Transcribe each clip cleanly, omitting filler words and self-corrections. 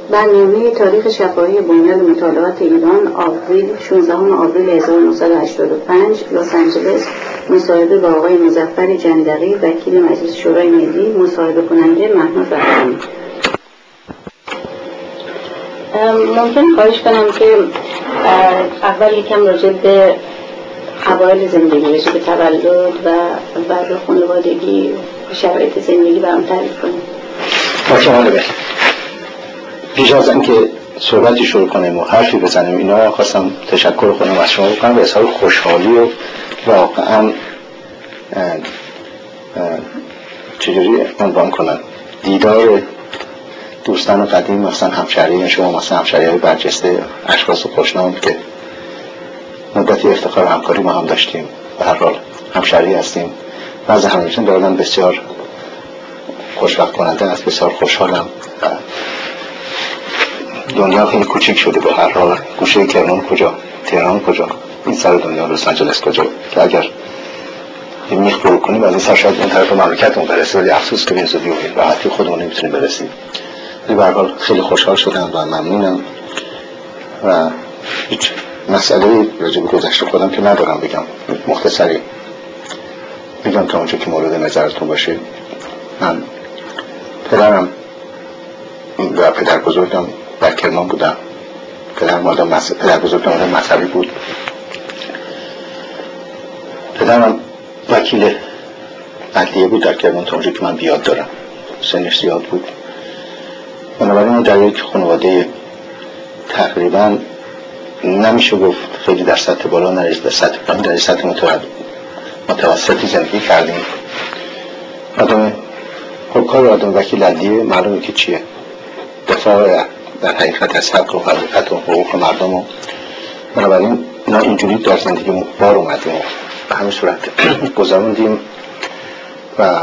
برنامه تاریخ شفاهی بنیاد مطالعات ایران آوریل 16 آوریل 1985 لس آنجلس. مصاحبه با آقای مظفر جندقی وکیل مجلس شورای ملی، مصاحبه کننده محمود رحمانی. ممکن خواهش کنم که اول یکم راجع به اوایل زندگی، راجع به تولد و بعد خانوادگی و شرایط زندگی برام تعریف کنیم. پیش از اینکه صحبتی شروع کنیم و حرفی بزنیم اینا خواستم تشکر کنم از شما بکنم و اظهار خوشحالی و واقعا چجوری عنوان کنم دیدار دوستان قدیم، مثلا همشهری شما، مثلا همشهری‌های برجسته، اشخاص خوشنام که مدتی افتخار و همکاری ما هم داشتیم، به هر حال همشهری هستیم. بعضی همایشون دارن بسیار خوشبخت کننده است، بسیار خوشحالم. دنیا خیلی کوچیک شده به هر حال. گوشه کرمان کجا، تهران کجا، این سر دنیا لس آنجلس کجا، که اگر این میخ فرو کنیم از این سر شاید اون طرف مملکتمون برسه، ولی افسوس که به این زودی و راحتی خودمون نمیتونیم برسیم. ولی به هر حال خیلی خوشحال شدم و ممنونم و هیچ مسئله راجع به گذشته خودم که ندارم بگم. مختصری بگم تا اونجا که مورد نظرتون باشه. من پدرم و پدر بزرگم در کرمان بودم. پدر بزرگم آدم مذهبی بود. پدرم وکیل عدلیه بود در کرمان تا اونجا که من بیاد دارم. سنش زیاد بود. بنابراین در یک خانواده تقریبا نمیشه گفت خیلی در سطح بالا نرسید، در سطح پایین، در سطح متوسطی زندگی کردیم. خب کار آدم وکیل عدلیه معلومه که چیه، دفاع در حقیقت از حق و حقیقت و حقوق مردم و بنابراین ما اینجوری در زندگی بار اومدیم و به همین صورت گذراندیم و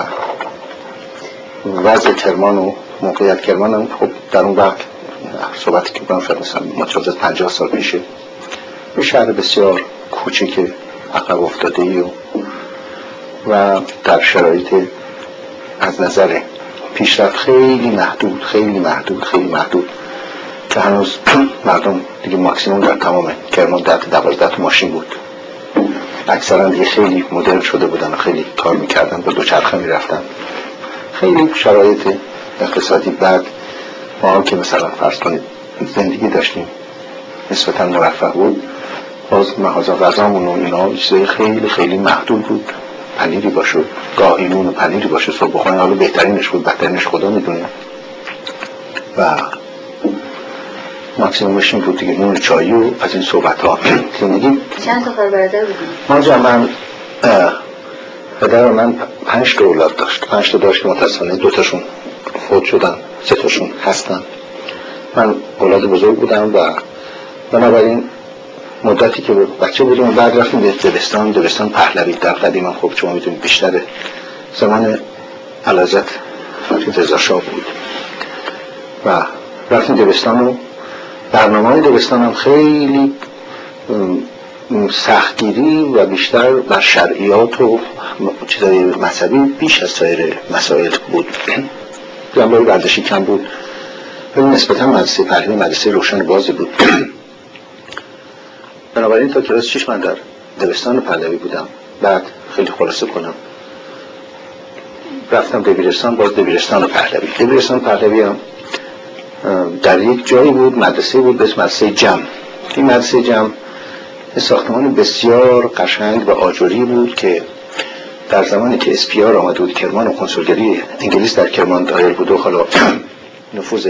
وضع کرمان و موقعیت کرمان هم خب در اون وقت صحبتی که کنم شاید مثلا متجاوز 50 سال پیشه، به شهر بسیار کوچیک عقب افتاده‌ای و در شرایط از نظر پیشرفت خیلی محدود که هنوز مردم دیگه ماکسیموم در تمام کرمان 10-12 ماشین بود. اکثرا دیگه خیلی مدرن شده بودن و خیلی کار میکردن، با دوچرخه میرفتن. خیلی شرایط اقتصادی بد. ما هم که مثلا فرض کنید زندگی داشتیم نسبتا مرفه بود، باز محاذا غذامون و اینا چیزای خیلی محدود بود. پنیری باشه، گاهی نون و پنیری باشه صبح بخورن، حالا بهترینش بود، بدترینش خدا میدونه و ماکسیمومش این بود دیگه، نون چایی و از این صحبت ها. زندگی چند تا خواهر برادر بودیم؟ ما جمعاً پدر من 5 تا اولاد داشت. 5 تا داشت که متاسفانه 2 تاشون فوت شدن، 3 تاشون هستن. من اولاد بزرگ بودم و بنابراین مدتی که بچه بودیم و بعد رفتیم به دبستان پهلوی. در قدیم هم خب شما میدونید بیشتر زمان علازت فرید رضا شاه بود و رفتیم دبستان و برنامه دبستان هم خیلی سختگیری و بیشتر بر شرعیات و چیزای مذهبی بیش از سایر مسائل بود. جنبه ورزشی کم بود ولی نسبتا مدرسه پهلوی مدرسه روشن بازی بود. بنابراین تا کلاس 6 من در دبستان پهلوی بودم. بعد خیلی خلاصه کنم رفتم دبیرستان، باز دبیرستان پهلوی. دبیرستان پهلوی هم در یک جایی بود، مدرسه بود به اسم مدرسه جم. این مدرسه جم ساختمان بسیار قشنگ و آجری بود که در زمانی که اسپیار آمده بود کرمان و کنسولگری انگلیس در کرمان دایر بود و حالا نفوذ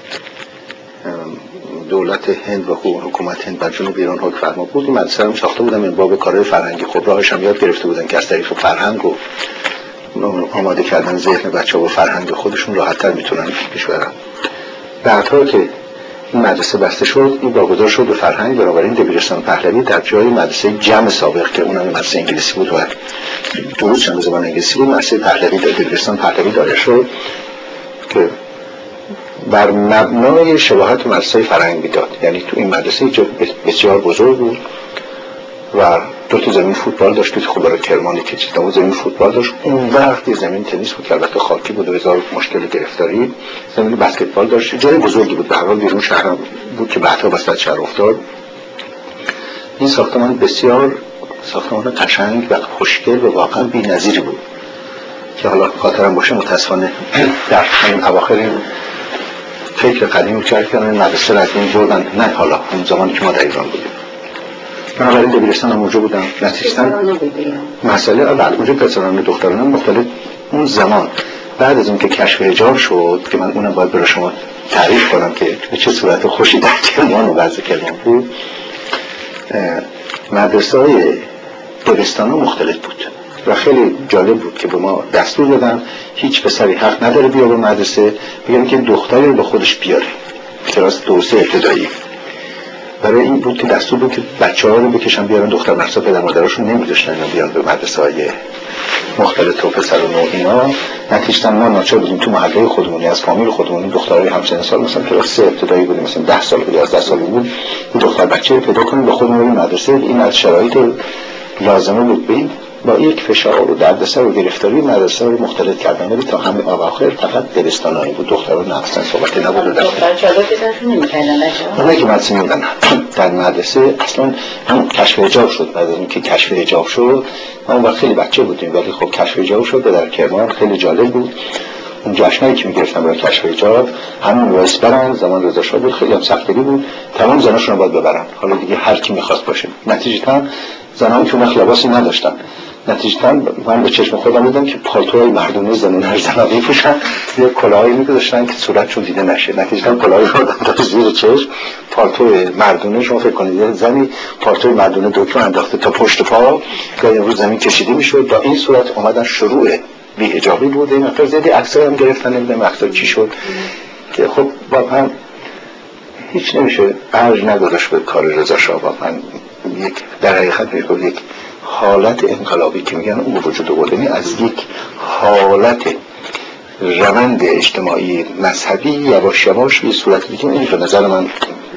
دولت هند و حکومت هند بر جنوب ایران حکم فرما بود، این مدرسه رو ساخته بودن من باب کارهای فرهنگی. خب راهش هم یاد گرفته بودن که از طریق فرهنگ و آماده کردن ذهن بچه‌ها و فرهنگ خودشون راحت‌تر میتونن پیش برن. بعدها که این مدرسه بسته شد، این واگذار شد به فرهنگ. بنابراین دبیرستان پهلوی در جای مدرسه جم سابق که اونم مدرسه انگلیسی بود و دروس هم زبان انگلیسی بود، مدرسه پهلوی در دبیرستان پهلوی دایر شد که بر مبنای شباهت مدرسه فرهنگ میداد. یعنی تو این مدرسه بسیار بزرگ بود و 2 تا زمین فوتبال داشت که خب برای کرمانی که چیز نبود زمین فوتبال داشت. اون وقت زمین تنیس بود که البته خاکی بود و هزار مشکل گرفتاری. زمین بسکتبال داشت، جای بزرگی بود، به هر حال بیرون شهر بود که بعدها وسط شهر افتاد. این ساختمان بسیار ساختمان قشنگ و خوشگل و واقعا بی‌نظیری بود که حالا خاطرم باشه متاسفانه در همین اواخر این فکر قدیم کردن مدرسه را از این بردن، نه حالا اون زمانی که ما در ایران بودیم. من اولین دبیرستان هم اونجا بودم. نتیجتاً مسئله بله اونجا پسران و دختران مختلف. اون زمان بعد از اون که کشف حجاب شد که من اونم باید برای شما تعریف کنم که به چه صورت خوشی در کرمان و وضع کرمان بود. مدرسه های دبستان ها مختلف بود و خیلی جالب بود که به ما دستور دادن هیچ پسری حق نداره بیا به مدرسه، بگم که دختری رو با خودش بیاره کلاس 2 3 ابتدایی. برای این بود که دستور بود که بچه‌ها رو بکشن بیارن دختر مدرسه، پدر مادرشون نمی‌ذاشتن اینا بیان به مدرسه‌های مختلف و پسران و اینا. نتیجتاً ما ناچار بودیم تو محله خودمونی از فامیل خودمون دخترای همسن سال مثلا کلاس 3 ابتدایی بودیم، مثلا 10 سال بود 11 سال بود، این دختر بچه رو پیدا کنیم با خودمون به مدرسه. این از شرایط لازمه بود. ببین با یک فشار و دردسر و گرفتاری مدرسه رو مختلط کردن، ولی تا همین اواخر فقط دبستانایی بود، دختران نه اصلا صحبتی نبود. دختر چادر بزنشون نمی‌کردن بچه‌ها. نه که مدرسه می‌بودن در مدرسه اصلا هم کشف حجاب شد. بعد از اینکه کشف حجاب شد ما اون وقت خیلی بچه بودیم ولی خب کشف حجاب شد و در کرمان خیلی جالب بود. اون جشنایی که می‌گرفتن برای کشف حجاب همون رئیس برن زمان رضا شاه بود، خیلی هم سختگیری بود، تمام زناشون رو باید ببرن، حالا دیگه هر کی می‌خواست باشه. نتیجتاً زنان که اون لباسی نداشتن، نتیجتاً من به چشم خودم دیدم که پالتوهای مردونه زنان هر زنا می‌پوشن، یه کلاهی می‌گذاشتن که صورتشون دیده نشه. نتیجتاً کلاهی رو دادن زیر چشم، پالتوی مردونه. شما فکر کنید یه زنی پالتوی مردونه دکتر انداخته تا پشت پا که امروز زمین کشیده می‌شد، با این صورت اومدن شروع بی‌حجابی بود. این مقدار زیادی عکس‌ها هم گرفتن، نمی‌دونم عکس‌ها چی شد که خب واقعاً هیچ نمیشه ارج نداشت به کار رضا شاه. واقعاً یک در حقیقت میگم یک حالت انقلابی که میگن اون وجود آوردنی از یک حالت روند اجتماعی مذهبی یواش یواش به صورت دیگه این به نظر من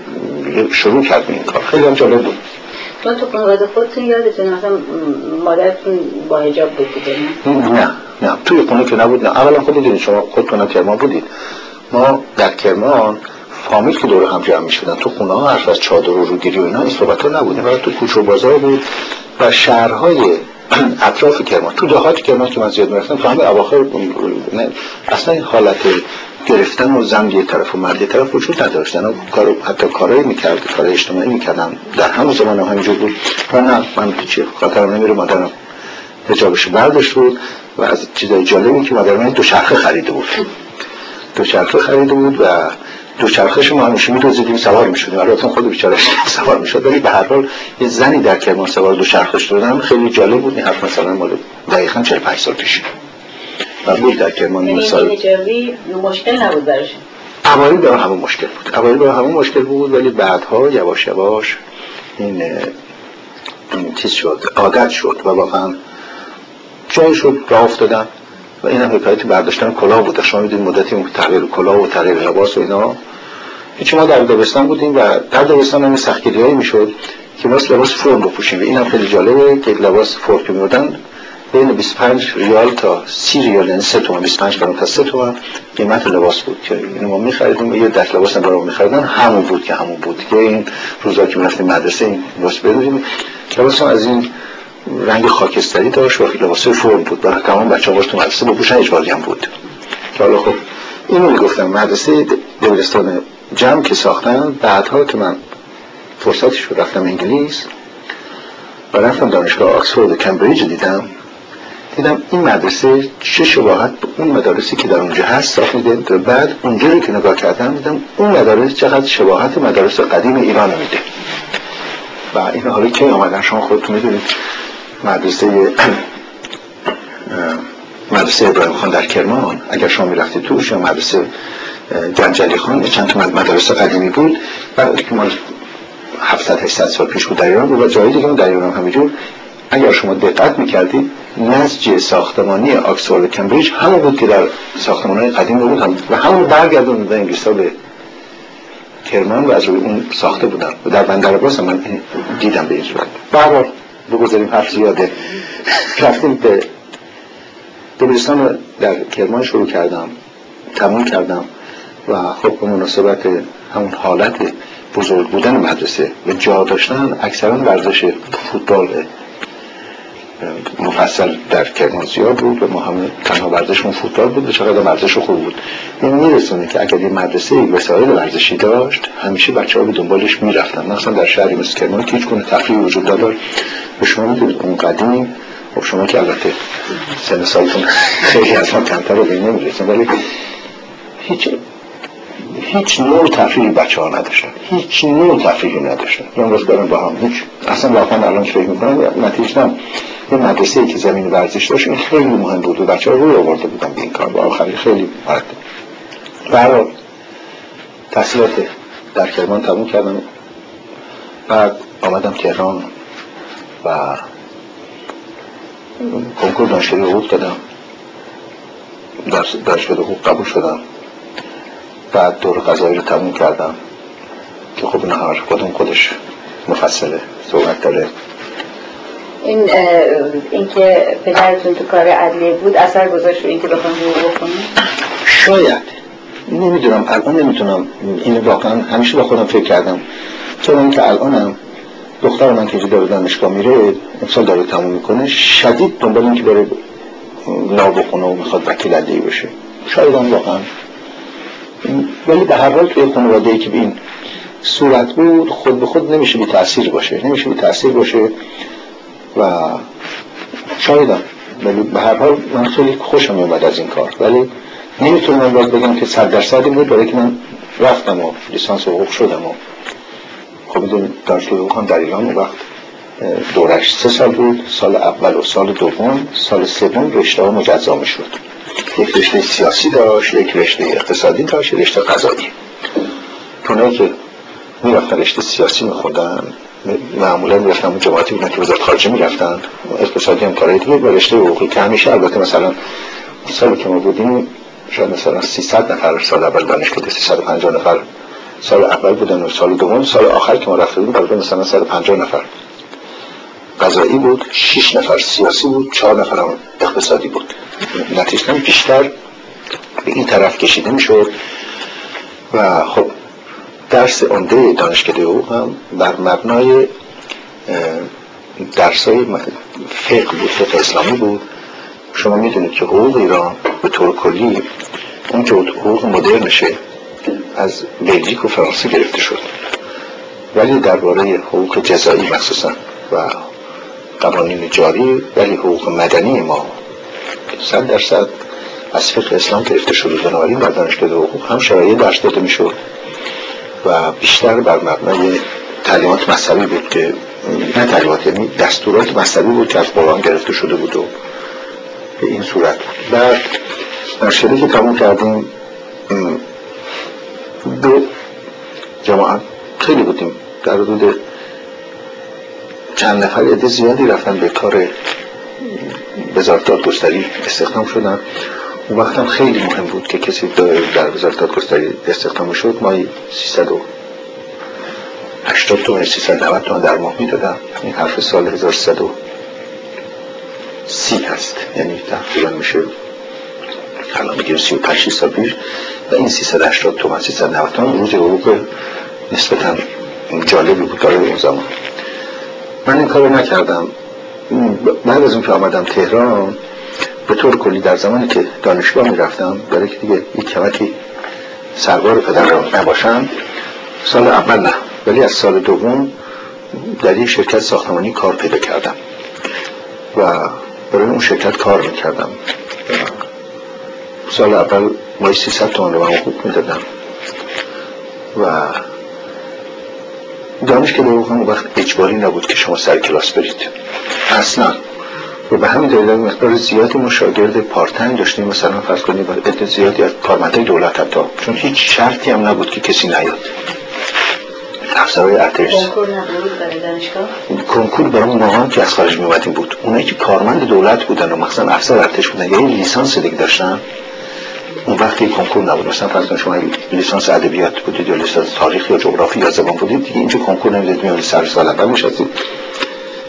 شروع کرد این کار. خیلی هم جالب بود. تو خانواده خودتون یادتونه مثلا مادرتون با حجاب بود دیگه؟ نه توی خونه که نبود. نه اولا خودتون شما خودتون کرمان بودید. ما در کرمان فامیل که دور هم جمع می‌شدن تو خونه ها حرف از چادر و روگیری و اینا این صحبت‌ها نبود، ولی تو کوچه و بازار بود و شهرهای اطراف کرمان. تو دهات کرمان که من زیاد می‌رفتم تا همه اواخر اصلا این حالت گرفتن و زن یه طرف و مرد یه طرف وجود نداشتن. حتی کارایی می‌کرد، کارهای اجتماعی می‌کردن در همون زمان همینجور بود. و نه من چی خاطرم نمیره مادرم حجابش برداشت بود و از چیزای جالبی که مادرم دوچرخه خریده بود. و دوچرخه‌ش ما همیشه می‌دوزیدیم سوار می‌شدیم. البته خود بیچاره‌اش سوار می‌شد، ولی به هر حال یه زنی در کرمان سوار دوچرخه شدن خیلی جالب بود. این حرف مثلا مال دقیقاً 45 سال پیش و بود در کرمان. مثلا حجابی مشکل نبود براش. اوایل برای همون مشکل بود ولی بعدها یواش یواش این چیز شد، عادت شد و واقعاً جای شد راه افتادن. و این هم حکایت برداشتن کلاه بود. شما میدونید مدتی اون تغییر کلاه و تغییر لباس و اینا هیچ ما در دبستان بودیم و در دبستان هم سختگیریایی میشد که ما لباس فرم بپوشیم و این هم خیلی جالبه که لباس فرم که می‌دادن بین 25 ریال تا 30 ریال، یعنی 3 تومن، 25 گرم تا 3 تومن قیمت لباس بود که اینو ما می‌خریدیم و یه دست لباس هم برام می‌خریدن. همون بود که این روزا که می‌رفتیم مدرسه این لباس بدیم. لباس از این رنگ خاکستری داشت و لباس فرم بود. برای تمام بچه‌ها تو مدرسه بپوشن اجباری هم بود. که حالا خب اینو میگفتم مدرسه دبیرستان جمع که ساختن بعدها که من فرصتش رو رفتم انگلیس و رفتم دانشگاه آکسفورد و کمبریج دیدم این مدرسه چه شباهت به اون مدارسی که در اونجا هست ساخت میده. بعد اونجوری که نگاه کردم دیدم اون مدارس چقدر شباهت مدارس قدیم ایران میده. و این حالا که آمدن شما خودتون میدونید مدرسه ابراهیم خان در کرمان اگر شما میرفتید توش یا مدرسه جنجلی خان چند تا مدرسه قدیمی بود و که مال 700-800 سال پیش بود در ایران بود و جایی دیگه در ایران همینجور. اگر شما دقت میکردید نسج ساختمانی آکسفورد و کمبریج همون بود که در ساختمان‌های قدیم بود و همون برگردون به انگلیس‌ها به کرمان و از روی اون ساخته بودن و در بندر عباس من دیدم به این صورت. بگذاریم حرف زیاده. رفتیم به دبیرستان در کرمان شروع کردم، تموم کردم و خب به مناسبت همون حالت بزرگ بودن مدرسه و جا داشتن اکثرا ورزش فوتبال مفصل در کرمان زیاد بود و ما هم تنها ورزشمون فوتبال بود و چقدر ورزش خوب بود. این میرسونه که اگر این مدرسه وسایل ورزشی داشت همیشه بچه‌ها به دنبالش میرفتن. مثلا در شهری مثل کرمان که هیچ گونه تفریحی وجود نداشت. به شما میگید اون قدیم، خب شما که البته سن سالتون خیلی از ما کمتر رو بین نمیرسن، ولی هیچ نوع تفریحی بچه ها نداشتن، هیچ نوع تفریحی نداشتن. من روز برم با هم هیچ اصلا واقعا الان فکر میکنم نتیجه یه مدرسه‌ای که زمین ورزش داشت این خیلی مهم بود و بچه‌ها روی آورده بودن به این کار و آخری خیلی مرد. برای تحصیلات در کرمان تموم کردم، بعد آمدم تهران و کنکور دانشگاهی حقوق دادم، دانشگاه حقوق قبول شدم. بعد دور قضایی رو تموم کردم که خب نهار کدوم خودش مفصله صحبت داره. این که پدرتون تو کار عدلیه بود اثر گذاشت رو این که بخوام حقوق بخونم؟ شاید، نمیدونم، الان نمیتونم. اینو واقعا همیشه با خودم فکر کردم، چون اینکه الانم دختر من که داره دانشگاه میره امسال داره تموم میکنه، شدید دنبال این که بره لا بخونه و میخواد وکیل عدلیه بشه. شاید هم واقعا، ولی به هر حال توی خانواده‌ای که به این صورت بود خود به خود نمیشه بی تأثیر باشه و شایدم، ولی به هر حال من خیلی خوشم میومد از این کار. ولی نمیتونم باز بگم که 100% بود، برای که من رفتم و لیسانس حقوق شدم و خب بدون دانشگاه حقوق هم در ایران اون وقت دورش 3 سال بود، سال اول و سال دوم، سال سوم رشته ها مجزا میشد. یک رشته سیاسی داشت، یک رشته اقتصادی داشت، یک رشته قضایی. اونایی که میرفتن رشته سیاسی میخوندن معمولا میرفتن اون جماعتی بودن که وزارت خارجه میرفتن، اقتصادی هم کارهای دیگه، و رشته حقوقی که همیشه البته مثلا سالی که ما بودیم شاید مثلا 300 نفر سال اول دانشگاه، 350 نفر سال اول بودن و سال دوم، سال آخر که ما رفته بودیم برای مثلا 150 نفر قضایی بود، 6 نفر سیاسی بود، 4 نفر هم اقتصادی بود. نتیجه بیشتر به این طرف کشیده میشد و خب درس عمده دانشکده حقوق هم بر مبنای درسای فقه بود، فقه اسلامی بود. شما میدونید که حقوق ایران به طور کلی اون که حقوق مدرنشه از بلژیک و فرانسه گرفته شد، ولی درباره حقوق جزایی مخصوصا و قوانین جاری، ولی حقوق مدنی ما 100% از فقه اسلام گرفته شد. بنابراین در دانشگاه حقوق هم شرایط درس داده میشد و بیشتر بر مبنای تعلیمات مذهبی بود که نه تعلیمات، یعنی دستورات مذهبی بود که از قرآن گرفته شده بود و به این صورت. بعد دانشگاهی که تموم کردیم دو جماعت خیلی بودیم، در حدود چند نفر، عده زیادی رفتن به کار وزارت دادگستری استخدام شدن. اون وقت هم خیلی مهم بود که کسی در وزارت دادگستری استخدام شد. ما 380 تومن 390 تومن در ماه میدادم. این حرف سال 1330 هست، یعنی تقریبا میشه الان میگه 35 سال پیش. و این 380 تومن 390 تومن روز حقوق نسبتا جالبی بود برای اون زمان. من این کارو نکردم. بعد از اون که آمدم تهران به طور کلی در زمانی که دانشگاه میرفتم، برای که دیگه یک کمکی سربار پدرم نباشم، سال اول نه ولی از سال دوم در یک شرکت ساختمانی کار پیدا کردم و برای اون شرکت کار میکردم. سال اول ماهی 300 تومن رو من حقوق میدادم و دانشگاه حقوق هم وقت اجباری نبود که شما سر کلاس برید اصلا، و به همین دلیل مقدار زیادی ما شاگرد پارتایم داشتیم. مثلا فرض کنید عدد زیادی از کارمندای دولت حتی، چون هیچ شرطی هم نبود که کسی نیاد. افسرهای ارتش کنکور نبود برای دانشگاه؟ کنکور برای ما که از خارج میومدیم بود. اونایی که کارمند دولت بودن و مثلا افسر ارتش بودن یا لیسانس دیگه داشتن، اون وقتی کنکور نبود. مثلا فرض کنید شما لیسانس ادبیات بودید یا لیسانس تاریخ یا جغرافی یا زبان بودید، دیگه اینجا کنکور نمیدید، میاد سر سال اول میشدید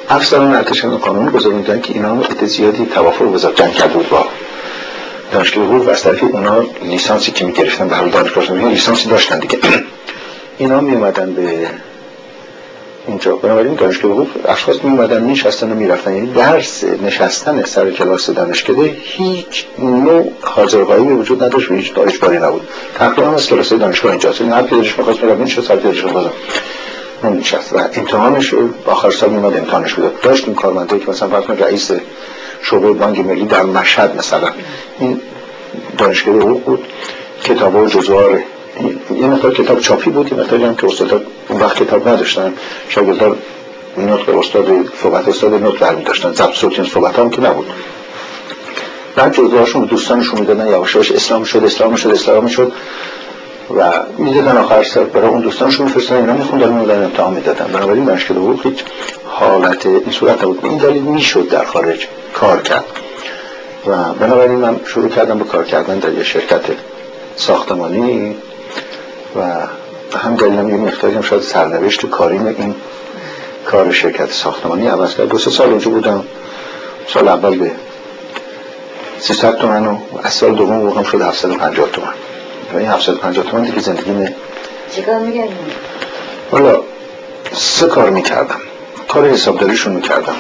افسران ارتش قانونی گذاروندن که اینا عده زیادی توافق وزارت کرده بود با دانشگاه حقوق و از طرفی اونا لیسانسی که می‌گرفتن به حال دانشگاه لیسانسی داشتن دیگه. اینا میومدن به اینجا، بنابراین دانشگاه حقوق اشخاص میومدن میشستن و میرفتن، یعنی درس نشستن سر کلاس دانشکده هیچ نوع حاضرهایی وجود نداشت و هیچ اجباری نبود. تقریبا از کلاس دانشگاه اینجاست، این هر کی دلش می‌خواست میرفت میشه سر کلاس بازم نمی‌نشست و امتحانش آخر سال میومد امتحانش میداد. داشتیم کارمندایی که مثلا فرض رئیس شعبه بانک ملی در مشهد مثلا این دانشگاه حقوق بود، کتابا و جزوار یه مقدار کتاب چاپی بود، یه مقداری هم که استادا اون وقت کتاب نداشتن، شاگردان نطق استاد صحبت استاد نطق برمی داشتن، ضبط صوتی صحبت هم که نبود. بعد جزوهاشون دوستانشون میدادن، یواش یواش اسلام شد و میدادن آخر سر برای اون دوستانشون میفرستن، اینا میخوندن میدادن امتحان میدادن. بنابراین دانشگاه حقوق هیچ حالت این صورت نبود. این دلیل میشد در خارج کار کرد و بنابراین من شروع کردم به کار کردن در یه شرکت ساختمانی و هم دلیلم یه مقداری هم شاید سرنوشت کاریم این کار شرکت ساختمانی عوض کرد. 2-3 سال اونجا بودم. سال اول به 300 تومن و از سال دوم واقعا شد 750 تومن و این 750 تومن دیگه زندگیمه. چیکار می‌کردی؟ والا 3 کار میکردم. کار حسابداریشون میکردم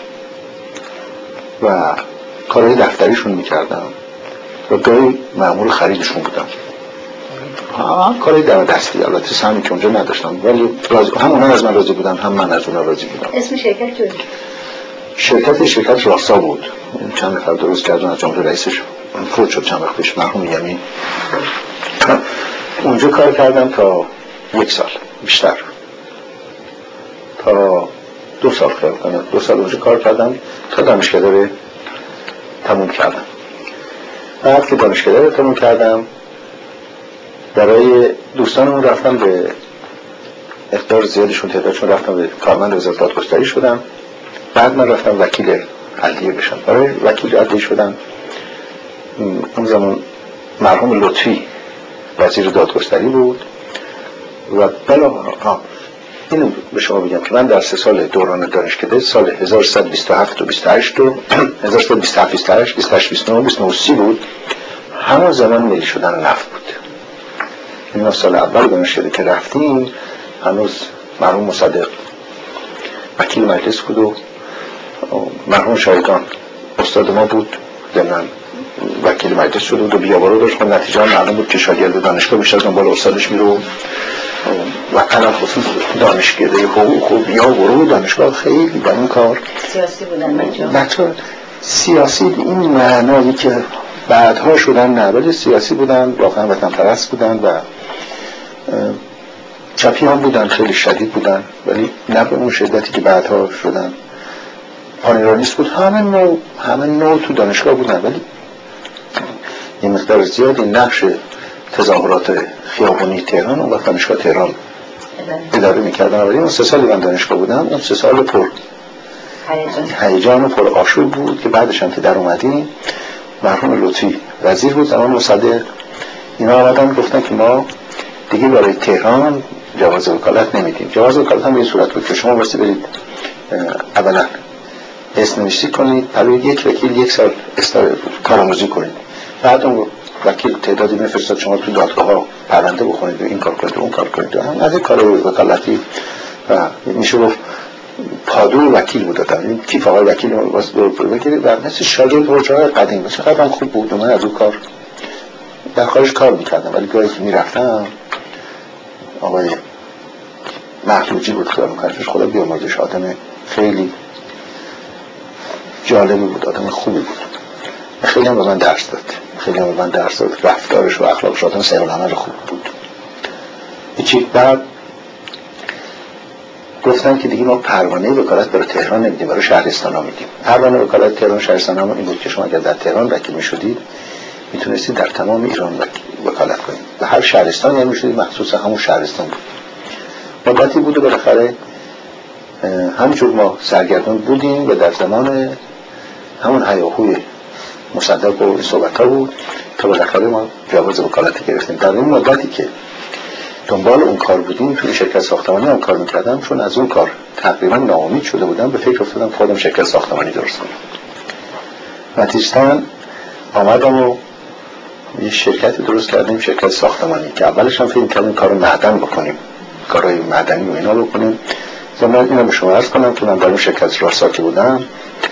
و کارهای دفتریشون میکردم و گاهی مأمور خریدشون بودم. کاری در دستی، البته سهمی که اونجا نداشتم ولی هم اونا از من راضی بودن هم من از اونا راضی بودم. اسم شرکت چیه؟ شرکت راستا بود. چند نفر درست کردن از جمله رئیسش فوت شد چند وقت پیش، مرحوم یمین. اونجا کار کردم تا 1 سال بیشتر، تا 2 سال خیال کنم. 2 سال اونجا کار کردم تا دانشکده رو تموم کردم. بعد که دانشکده رو تموم کردم برای دوستانمون رفتم به اقدار زیادشون تعدادشون رفتم به کارمند وزارت دادگستری شدم. بعد من رفتم وکیل عدلیه بشم. برای وکیل عدلیه شدم اون زمان مرحوم لطفی وزیر دادگستری بود و اینو به شما بگم که من در 3 سال دوران دانشکده سال 1327 و 28 و 1327 28 28 29 29 30 بود، همون زمان ملی شدن نفت بود. این سال اول دانشکده که رفتیم هنوز مرحوم مصدق وکیل مجلس بود و مرحوم شایگان استاد ما بود، ضمن وکیل مجلس شده بود و بیاوارو داشت. نتیجه معلوم بود که شاگرد دانشگاه بیشتر از دنبال استادش میره و علم خصوص دانشکده حقوق و بیاوارو دانشگاه خیلی در این کار سیاسی بودن. بچه سیاسی این معنایی که بعدها شدن نه، ولی سیاسی بودن، واقعا وطن پرست بودن و چپی هم بودن، خیلی شدید بودن ولی نه به اون شدتی که بعدها شدن. پانیرانیست بود، همه نوع تو دانشگاه بودن ولی یه مقدار زیادی نقش تظاهرات خیابانی تهران و دانشگاه تهران اداره میکردن. ولی اون 3 سالی من دانشگاه بودم، اون 3 سال پر هیجان و پر آشوب بود که بعدش هم که در اومدیم مرحوم لطفی وزیر بود، زمان مصدق اینا آمدن گفتن که ما دیگه برای تهران جواز وکالت نمیدیم. جواز وکالت هم به این صورت بود که شما واسه برید اولا اسم نویسی کنید، برای یک وکیل 1 سال کارآموزی کنید، بعد اون وکیل تعدادی میفرستاد شما تو دادگاه ها پرونده بخونید و این کار کنید و اون کار کنید. هم از این کار وکالتی و میشه گفت پادو وکیل بود دادم. این کیف آقای وکیل واسه وکیل و مثل شاگرد برجای قدیم مثل قدم خوب بود و من از اون کار در خارج کار میکردم. ولی گاهی که میرفتم آقای محلوجی بود کار میکردش، خدا بیامرزش، آدم خیلی جالبی بود، آدم خوبی بود، خیلی هم به من درس داد، رفتارش و اخلاقش آدم سیر العمل خوب بود. هیچی. بعد گفتن که دیگه ما پروانه وکالت برای تهران نمیدیم، برای شهرستان ها میدیم. پروانه وکالت تهران شهرستان ها این بود که شما اگر در تهران وکیل میشدید میتونستید در تمام ایران وکالت کنید و هر شهرستانی هم میشدید مخصوص همون شهرستان بود. مدتی بود و بالاخره همینجور ما سرگردان بودیم و در زمان همون هیاهوی مصدق و این صحبت ها بود تا بالاخره ما جواز وکالت گرفتیم. در این مدتی که دنبال اون کار بودیم، توی شرکت ساختمانی هم کار میکردم، چون از اون کار تقریبا ناامید شده بودم، به فکر افتادم خودم شرکت ساختمانی درست کنم. نتیجتاً آمدم و یه شرکتی درست کردیم، شرکت ساختمانی، که اولش هم فکر کردیم کار معدن بکنیم، کارهای معدنی و اینا بکنیم. من اینو به شما عرض کنم که من در اون شرکت راسا که بودم،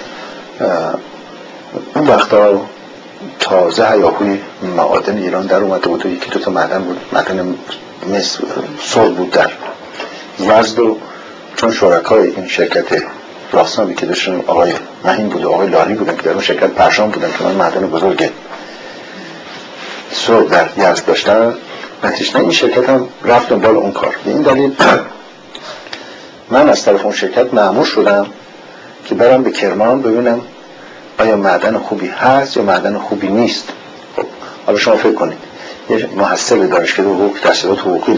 اون وقتا تازه هیاهوی معادن ایران در اومده بود و یکی دو تا معدن بود، معدن مس سرب بود در یزد، و چون شرکای این شرکت راسامی که داشتن آقای مهین بود و آقای لاری بودن که در اون شرکت پرشام بودن که من معدن بزرگ سرب در یزد داشتن، نتیجتا این شرکت هم رفت دنبال اون کار. به این دلیل من از طرف اون شرکت مأمور شدم که برم به کرمان ببینم آیا معدن خوبی هست یا معدن خوبی نیست. خب حالا شما فکر کنید یه محصل دانشکده حقوق تحصیلات حقوقی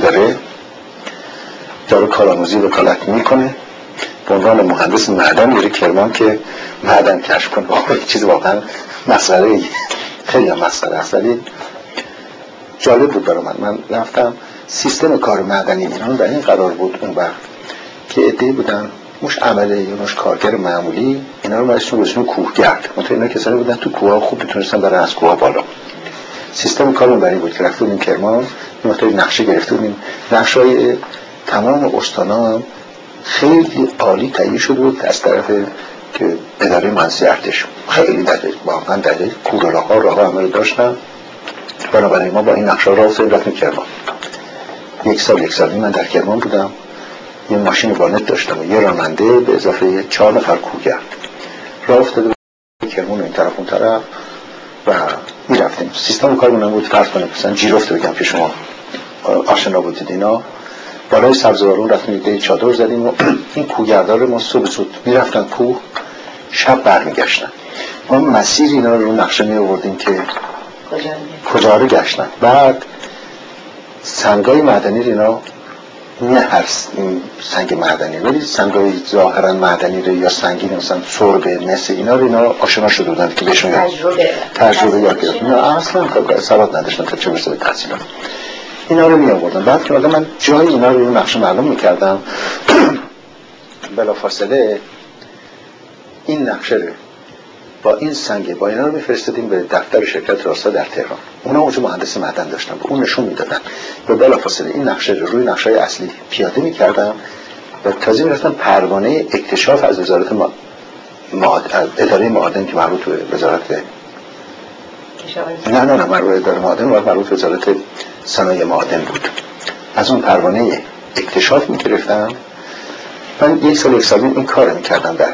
داره کارآموزی وکالت میکنه، به عنوان مهندس معدن میره کرمان که معدن کشف کنه. چیز واقعا مسخره، خیلی مسخره است، ولی جالب بود برای من رفتم. سیستم کار معدنی ایران در این قرار بود اون وقت که عده‌ای بودن مش عمله یا مش کارگر معمولی، اینا رو بهشون کوهگرد، مثلا اینا کسانی بودن تو کوه‌ها خوب میتونستن برن از کوه‌ها بالا. سیستم کارمون برای بود که رفتیم کرمان، مثلا نقشه گرفته بودیم، نقشه‌های تمام استانا خیلی عالی تهیه شده بود از طرف که اداره مهندسی ارتش، خیلی دقیق، واقعا دقیق، کوه‌ها راه همه رو داشتن. بنابراین ما با این نقشه راه رفتیم کرمان. یک سال من در کرمان بودم، یه ماشین وانت داشتم و یه راننده به اضافه 4 نفر کوهگرد. راه افتاده کرمان این طرف اون طرف و میرفتیم. سیستم کارمون بود فرض کنید مثلا جیرفت بگم که شما آشنا بودید، اینا بالای سبزوارون رفتیم یه چادر زدیم و این کوهگردار ما صبح زود میرفتن کوه، شب برمیگشتن. ما مسیر اینا رو نقشه می آوردیم که کجا رو گشتن. بعد سنگای معدنی اینا، نه هر سنگ معدنی ولی سنگای ظاهرا معدنی رو یا سنگین مثلا سرب مس اینا رو اینا آشنا شده بودن که بهشون تجربه یاد گرفتن. اینا اصلا سواد نداشتن تا چه برسه به تحصیلات. اینا رو می آوردن. بعد که من جای اینا رو نقشه معلوم می‌کردم، بلافاصله این نقشه رو با این سنگ با اینا رو میفرستادیم به دفتر شرکت راسا در تهران. اونا اونجا مهندس معدن داشتن، به اون نشون میدادن و بلافاصله این نقشه رو روی نقشه‌های اصلی پیاده می‌کردم و تازه می‌رفتم پروانه اکتشاف از وزارت اداره معادن که مربوط به وزارت نه مربوط به اداره معادن و مربوط به وزارت صنایع معادن بود. از اون پروانه اکتشاف می‌گرفتم. من یک سال این کارو می‌کردم در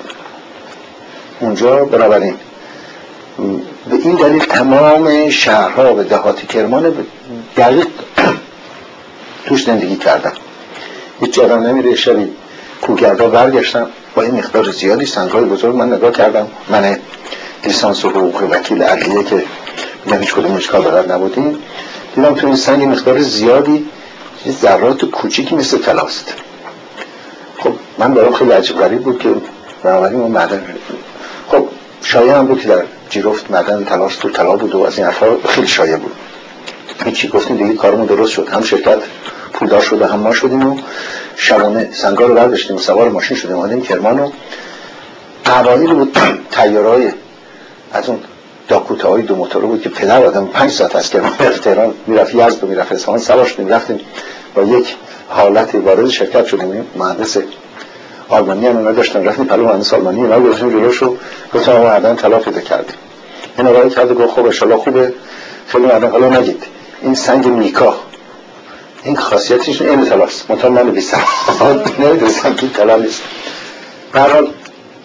اونجا. بنابراین به این دلیل تمام شهرها و دهات کرمان دقیق توش زندگی کردم. هیچ جا نمیره. شبی کوهگردا برگشتم با این مقدار زیادی سنگ‌های بزرگ من نگاه کردم. من لیسانس حقوق وکیل عدلیه که هیچ کدوم اشکال بلد نبودیم، دیدم تو این سنگ مقدار زیادی یه ذرات کوچیکی مثل طلاست. خب من برام خیلی عجیب غریب بود که بنابراین اون معدن، خب شایع هم بود که در جیرفت معدن طلاست تو طلا بود و از این حرفا خیلی شایع بود. هیچی گفتیم دیگه کارمون درست شد، هم شرکت پولدار شد و هم ما شدیم و شبانه سنگا رو برداشتیم و سوار ماشین شدیم اومدیم کرمان و اوایل بود تیارای از اون داکوتاهای 2 موتور بود که پدر آدم 5 ساعت از کرمان رفت تهران میرفت یزد و میرفت اصفهان سوار شدیم رفتیم با یک حالت وارد شرکت شدیم. مهندس آلمانی هم اونا داشتن، رفتیم پلو مهندس آلمانی اونا گذاشتیم جلوشو گفتم ما معدن طلا پیدا کردیم. این آقای کرد گفت خب ان شاء الله خوبه خیلی معدن. حالا نگید این سنگ میکا این خاصیتش این طلاست، مثلا من 20 سال نمیدونستم که طلا نیست. به هر حال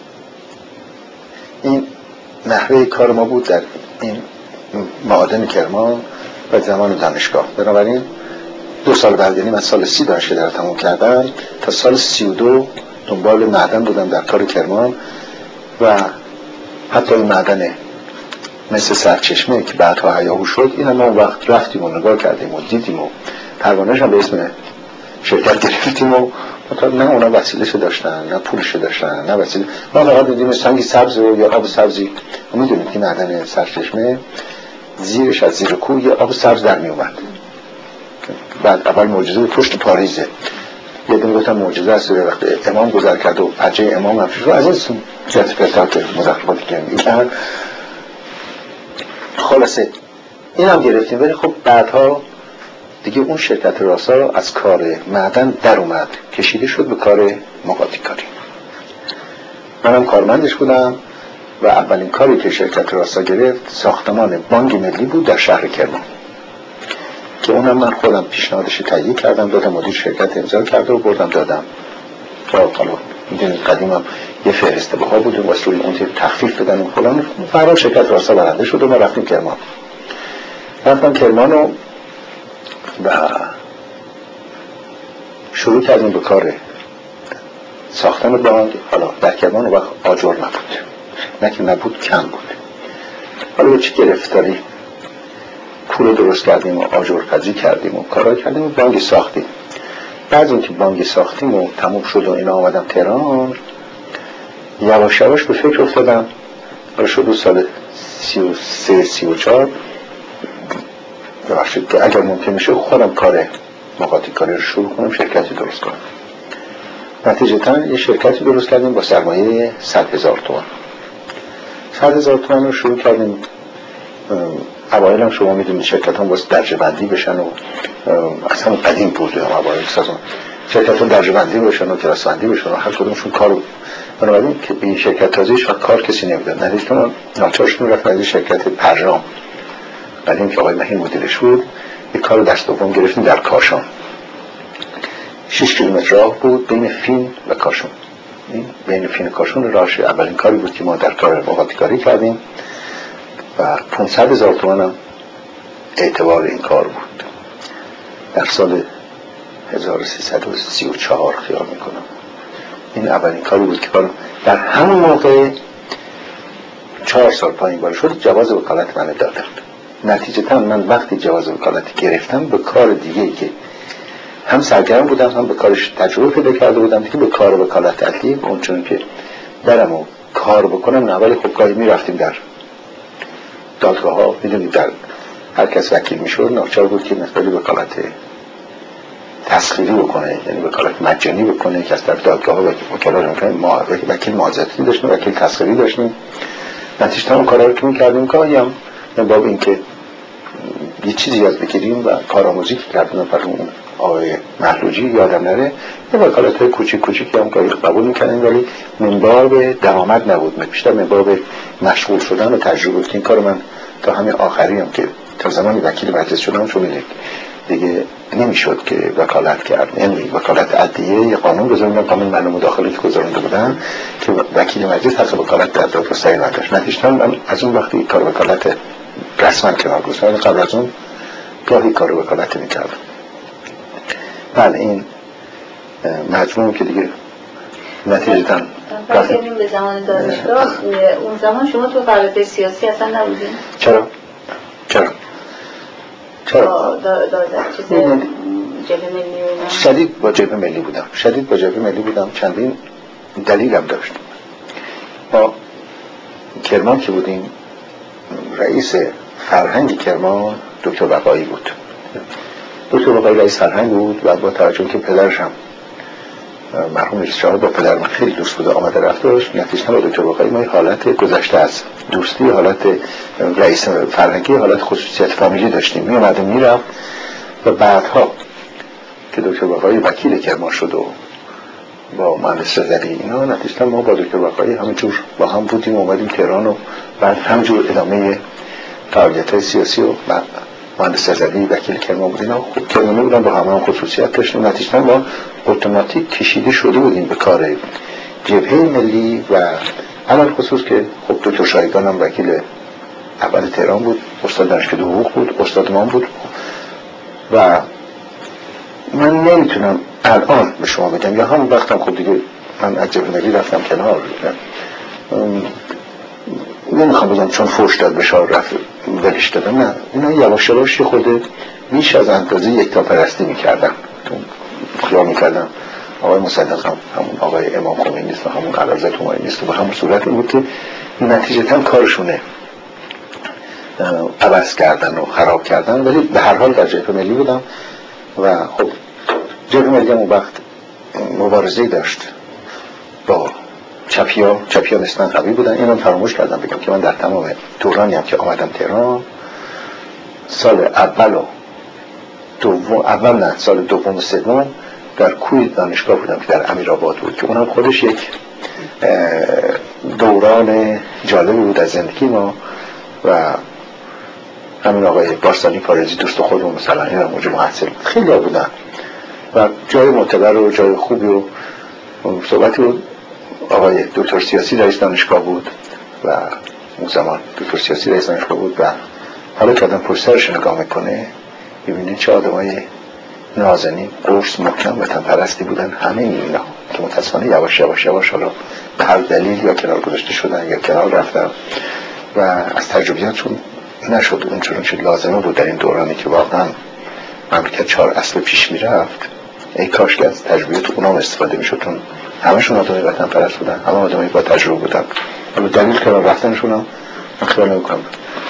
این نحوه کار ما بود در این معادن کرمان و زمان دانشگاه. بنابراین 2 سال بعد، یعنی من سال 30 دانشگاه در تموم کردم، تا سال 32 دنبال معدن بودم در کار کرمان و حتی این معدن مثل سرچشمه که بعدها هیاهو شد این ما وقت رفتیم و نگاه کردیم و دیدیم و پروانه‌اش هم به اسم شرکت گرفتیم و نه اونا وسیله‌شو داشتن نه پولشو داشتن نه وسیله. ما فقط دیدیم سنگ سبز و یا آب سبزی. میدونید که معدن سرچشمه زیرش از زیر کوه یا آب سبز در می اومد. بعد اول معجزه پشت پاریزه، یه دونه گفتم معجزه است وقتی امام گذر کرد و پجه امام هم شد، از این چرت و پرتا مزخرفاتی که میگن. خلاصه این هم گرفتیم. ولی خب بعدها دیگه اون شرکت راسا از کار معدن در اومد، کشیده شد به کار مقاطی کاری. منم کارمندش بودم و اولین کاری که شرکت راسا گرفت ساختمان بانک ملی بود در شهر کرمان که اونم من خودم پیشنهادش تهیه کردم، دادم مدیر شرکت امضا کرده و بردم دادم. حالا میدونید قدیمم یه فهرسته بها بود و واسه اون تخفیف بدن و فلان. فردا شرکت راسا برنده شد و ما رفتیم کرمان. رفتم کرمان و شروع کردیم به کار ساختن بانک. حالا در کرمان و وقت آجر نبود، نه که نبود، کم بود. حالا به چی گرفتاری پول درست کردیم و آجر پزی کردیم و کارا کردیم و بانک ساختیم. بعد اون که بانک ساختیم و تموم شد و اینا آمدم تهران، یواش یواش به فکر افتادم. حالا شد سال 33-34 ببخشید که اگر ممکن میشه خودم کار مقاطی کاری رو شروع کنم، شرکتی درست کنم. نتیجتا یه شرکتی درست کردیم با سرمایه 100,000 تومان. 100,000 تومان رو شروع کردیم. اوایل هم شما میدونید شرکت هم باید درجه بندی بشن و اصلا قدیم بود اوایل سازمان شرکت هم درجه بندی بشن و کلاس بندی بشن و هر کدومشون کار. بنابراین که به شرکت تازهش وقت کار کسی نمیداد. نتیجتا ناچارشون رفت از شرکت پرژام بعدیم که آقای مهین مدیرش بود یک کار دست دوم گرفتیم در کاشان. 6 کیلومتر راه بود بین فین و کاشان. بین فین و کاشان راهش اولین کاری بود که ما در کار مقاطی کاری کردیم و 500,000 تومان هم اعتبار این کار بود. در سال 1334 خیال میکنم این اولین کاری بود که کارم در همون موقع 4 سال پایین بالا شد. جواز وکالت من دادن. نتیجتا من وقتی جواز وکالت گرفتم به کار دیگه که هم سرگرم بودم هم به کارش تجربه پیدا کرده بودم که به کار وکالت عدلیه اون چون که برم و کار بکنم. اولی خب گاهی میرفتیم در دادگاه ها، میدونید در هر کس وکیل میشد ناچار بود که مثلا وکالت تسخیری بکنه، یعنی وکالت مجانی بکنه که از در دادگاه ها وکلا رو میکنه. ما وکیل معاضدی داشتیم، وکیل تسخیری داشتیم. نتیجتا اون کارا رو که میکردیم گاهی هم من باب این که یه چیزی یاد بگیریم و کارآموزی که کردیم برای اون آقای محلوجی یادم نره یه وکالت های کوچیک کوچیکی هم گاهی قبول میکنیم ولی من باب درآمد نبود، بیشتر من باب مشغول شدن و تجربه بود. این کار من تا همین آخری هم که تا زمانی وکیل مجلس شدم چون میدید دیگه نمیشد که وکالت کرد. یعنی وکالت عدلیه یه قانون گذاروندن، قانون معلوم مداخله که گذارنده بودن که وکیل مجلس حق وکالت در دادگاه نداشت. نتیجتا من از اون وقتی کار وکالت رسما کنار گذاشتم، قبل از اون گاهی کار وکالت میکردم. بله این مجموع که دیگه نتیجتا برگردیم به زمان دانشگاه. اون زمان شما تو فعالیت سیاسی اصلا نبودین؟ چرا؟ شدید با جبهه ملی بودم. چندین دلیلم داشت. ما کرمان که بودیم رئیس فرهنگ کرمان دکتر بقایی بود. دکتر بقایی رئیس فرهنگ بود و با توجه که پدرش هم مرحوم رئیس جمهور با پدر من خیلی دوست بوده آمده رفته داشت. نتیجتا با دکتر بقایی ما حالت گذشته از دوستی، حالت رئیس فرهنگی، حالت خصوصیت فامیلی داشتیم. می اومده میرفت و بعدها که دکتر بقایی وکیل کرمان شد و با مهندس رضوی اینا، نتیجتا ما با دکتر بقایی همینجور با هم بودیم و اومدیم تهران و بعد همینجور ادامه فعالیت‌های سیاسی و مهندس رضوی وکیل کرمان بود. اینا خب کرمانی بودن با هم خصوصیت داشتیم. نتیجتا ما اتوماتیک کشیده شده بودیم به کار جبهه ملی و عمل خصوص که خب دکتر شایگان هم وکیل اول تهران بود، استاد دانشکده حقوق بود، استاد ما بود و من نمیتونم الان به شما بگم یا همون وقتم خب دیگه من از جبهه ملی رفتم کنار. نمیخوام بگم چون فوش داد به شاه رفت ولش دادم، نه، اینا یواش یواش خود بیش از اندازه یکتاپرستی میکردن. خیال میکردم آقای مصدق هم همون آقای امام خمینی است و همون علازت همایی نیست و به همون صورت این بود که نتیجتا کارشونه عوض کردن و خراب کردن. ولی به هر حال در جبهه ملی بودم و خب جبهه ملی اون وقت مبارزه داشت با چپیا نسبتاً قوی بودن. اینو فراموش کردم بگم که من در تمام دورانی هم که آمدم تهران، سال سال دوم و سوم در کوی دانشگاه بودم که در امیرآباد بود، که اونم خودش یک دوران جالبی بود از زندگی ما. و همین آقای بارسانی پارزی دوست خودمون مثلا این هم اونجا محصل خیلی ها بودن و جای معتبر و جای خوبی و صحبتی بود. آقای دکتر سیاسی رئیس دانشگاه بود و اون زمان دکتر سیاسی رئیس دانشگاه بود و حالا که آدم پشت سرش نگاه میکنه ببینه چه آدمای نازنین، قرص، محکم و تنپرستی بودن همه اینا که متاسفانه یواش حالا به هر دلیل یا کنار گذاشته شدن یا کنار رفتن و از تجربیاتشون نشد اونچنان که لازمه بود در این دورانی که واقعا مملکت 4 اصل پیش میرفت. ای کاش که از تجربیات اونام استفاده میشد، چون همشون آدمای وطن پرست بودن، همه آدمای با تجربه بودن. ولی دلیل کنار رفتنشون هم من خیال نمی‌کنم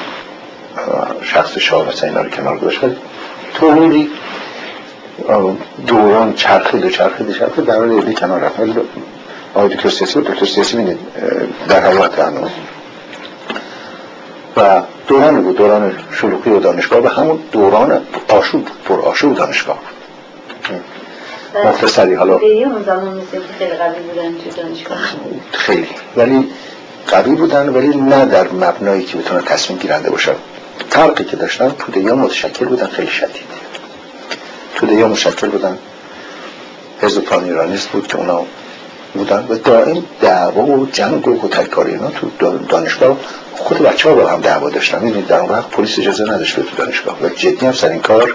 شخص شاه مثلا اینا رو کنار گذاشت. طوری دوران چرخید در حال ایلی کنار رفت. آقای دکتر سیاسی میدید در حیات هنوز و دورانی بود، دوران شلوغی و دانشگاه و همون دوران آشوب دانشگاه مختصری. حالا اون زمان مثل که خیلی قوی بودن تو دانشگاه، خیلی ولی قوی بودن، ولی نه در مبنایی که بتونن تصمیم گیرنده باشن. فرقی که داشتن توده ها متشکل بودن، خیلی شدید توده ها متشکل بودن. حزب پانیرانیست بود که اونا بودن و دائم دعوا و جنگ و کتککاری اینا تو دانشگاه. خود بچه‌ها با هم دعوا داشتن. می‌دونید در اون وقت پلیس اجازه نداشت تو دانشگاه و جدی هم سر این کار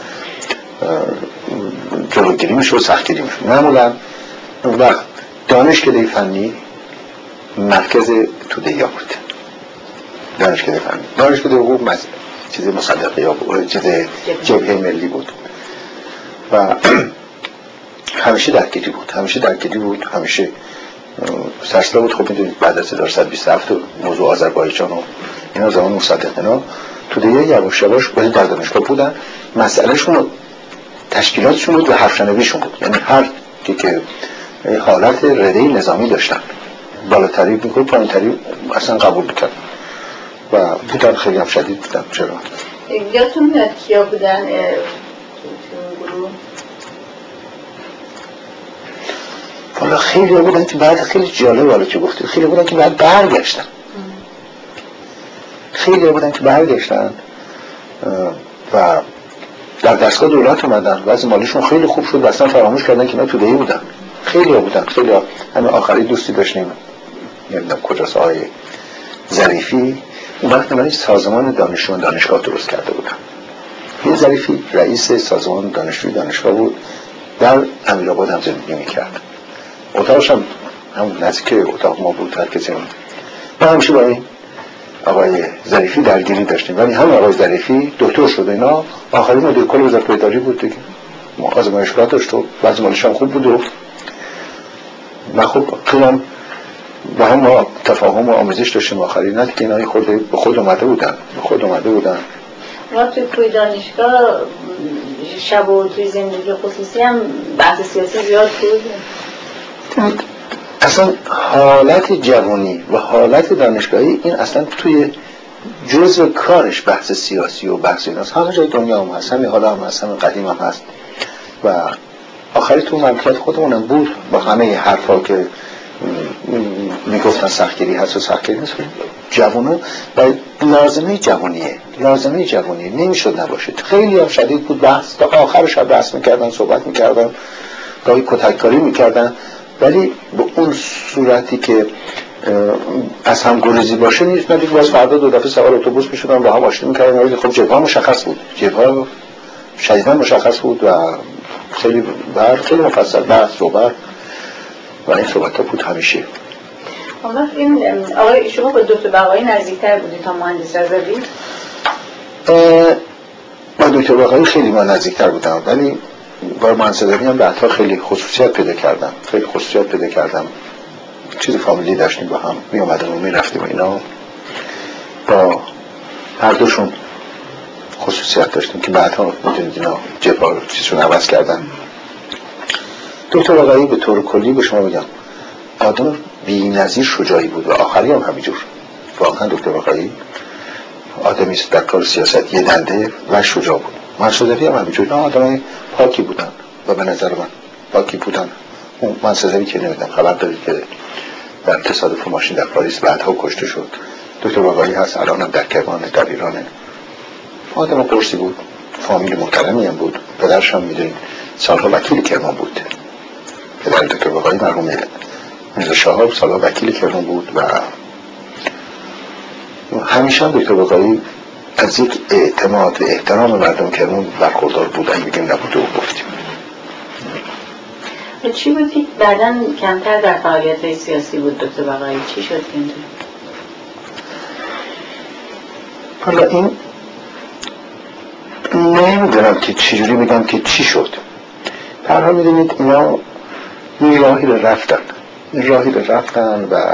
جلوگیری میشه و سختگیری میشه. معمولا اون وقت دانشکده فنی مرکز توده‌ها بود. دانشکده فنی، دانشکده حقوق چیز مصدقه یا چیز جبهه ملی بود و همیشه درگیری بود، همیشه سرسلا بود. خب میدونید بعد از 1927 موضوع آذربایجان و اینا زمان مصدق اینا توده‌ها یواش ولی در دانشگاه بودن. مسئلهشون تشکیلاتشون بود و حرفشنویشون بود. یعنی هر که حالت رده نظامی داشتن، بالاتری میگه پایینتری اصلا قبول میکرد و بودن خیلی هم شدید بودن. چرا؟ یادتون میاد کیا بودن گروه؟ والا خیلی بودن که بعد خیلی جالب حالا که گفتید، خیلی بودن که بعد برگشتن و در دستگاه دولت اومدن. وضع مالیشون خیلی خوب شد و اصلا فراموش کردن که اینا توده‌ای بودن. خیلی همین آخری دوستی داشتیم نمیدونم کجاست، آقای ظریفی اون وقت برای سازمان دانشجویان دانشگاه درست کرده بودن. این ظریفی رئیس سازمان دانشجوی دانشگاه بود، در امیرآباد هم زندگی میکرد. اتاقش هم نزدیک اتاق ما بود. هر کسی ما همیشه با این آقای ظریفی درگیری داشتیم، ولی همین آقای ظریفی دکتر شد اینا آخرین مدیر کل وزارت اداری بود دیگه. آزمایشگاه داشت و بعضی مالش هم خوب بود و من خب خیلی با هم ما تفاهم و آموزش داشتیم. آخرین نه که اینا به خود اومده بودن. ما توی دانشگاه شب و توی زندگی خصوصی هم بحث سیاسی زیاد بود. اصلا حالت جوانی و حالت دانشگاهی این اصلا توی جزء کارش بحث سیاسی و بحث ایناست. همه جای دنیا هم هست، همین حالا هم هست، همین قدیم هم هست و آخری تو مملکت خودمونم بود با همه حرفا که میگفتن سختگیری هست و سختگیری نیست. جوانو و لازمه جوانیه نمیشد نباشید. خیلی هم شدید بود بحث، تا آخر شب بحث میکردن، صحبت میکردن، گاهی کتککاری میکردن، ولی به اون صورتی که از هم گریزی باشه نیست. ندید باز فردا دو دفعه سوار اتوبوس میشدن با هم آشتی میکردن. ولی خب جبهه مشخص بود، جبهه شدیداً مشخص بود و خیلی مفصل بحث صحبت و این صحبت ها بود همیشه. آقای شما با دکتر بقایی نزدیکتر بودید تا مهندس رضوی؟ با دکتر بقایی خیلی ما نزدیکتر بودم، ولی با مهندس رضوی هم بعدها خیلی خصوصیت پیدا کردم. چیز فامیلی داشتیم با هم، می اومدیم و می رفتیم و اینا. با هر دوشون خصوصیت داشتیم که بعدها میدونید اینا جبهه رو چیزشون عوض کردن. دکتر واقعی به طور کلی به شما بگم آدم بی‌نظیر شجاعی بود و آخری هم همینجور. واقعا دکتر واقعی آدمی است در کار سیاست یه دنده و شجاع بود. منصوری هم همینجور. آدمای پاکی بودن و به نظر من پاکی بودن. منصوری که نمیدونم خبر دارید که در تصادف ماشین در پاریس بعدها کشته شد. دکتر واقعی هست الان هم در کرمان در ایرانه. آدم قرصی بود، فامیل محترمی هم بود. پدرش هم میدونید سالها وکیل کرمان بود. پدر دکتر واقعی مرحوم میرزا شهاب سالها وکیل کرمان بود و همیشه هم دکتر واقعی از یک اعتماد و احترام مردم کرمان برخوردار بود. اگه بگیم نبود و گفتیم. چی بود که بعداً کمتر در فعالیت سیاسی بود دکتر واقعی؟ چی شد که اینجا؟ حالا این نمیدونم که چجوری بگم که چی شد. در حال میدونید اینا این راهی رو رفتن و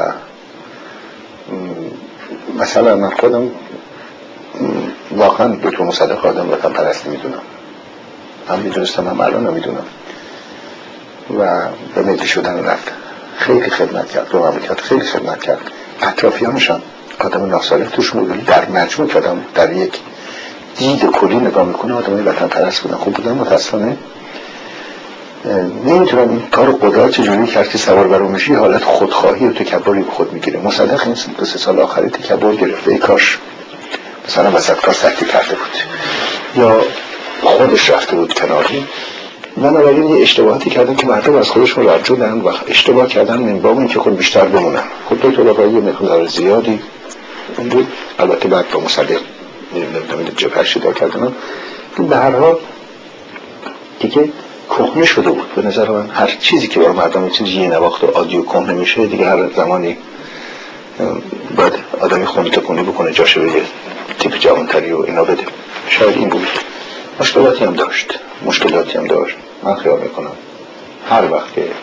مثلا من خودم واقعا دکتر مصدق آدم وطن پرستی میدونم، هم میدونستم هم الان میدونم و به ملی شدن رفت. خیلی خدمت کرد به مملکت، خیلی خدمت کرد. اطرافیانش هم آدم ناصالح توش بود. در مجموع کردم در یک دید کلی نگاه میکنه آدمای وطن پرست بودن. خوب بودن. متاسفانه نمیتونم این کار قدرت چجوری کرد که سوار بر اون میشی حالت خودخواهی و تکبری به خود میگیره. مصدق این 2-3 سال آخری تکبر گرفته. ای کاش مثلا وسط کار سختی کرده بود یا خودش رفته بود کناری. بنابراین یه اشتباهاتی کردن که مردم از خودشون رد شدن و اشتباه کردن من باب این که خود بیشتر بمونن. خب دکتر واقعی یه مقدار زیادی اون بود. البته بعد با مصدق نمیدونم جبهه شدا کردن. به هر حال دیگه کهنه شده بود. به نظر من هر چیزی که برای مردم چیزی یه نواخت و عادی و کهنه میشه دیگه هر زمانی باید آدمی خونی تکونی بکنه جاشه به یه تیپ جوانتری و اینا بده. شاید این بود. مشکلاتی هم داشت. من خیال میکنم هر وقت که